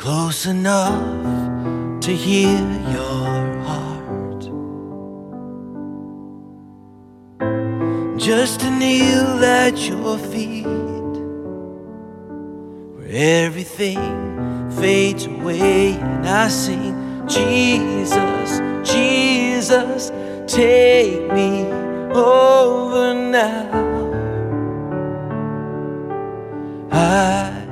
close enough to hear your heart, just to kneel at your feet, where everything fades away and I sing, Jesus, Jesus, take me over now. I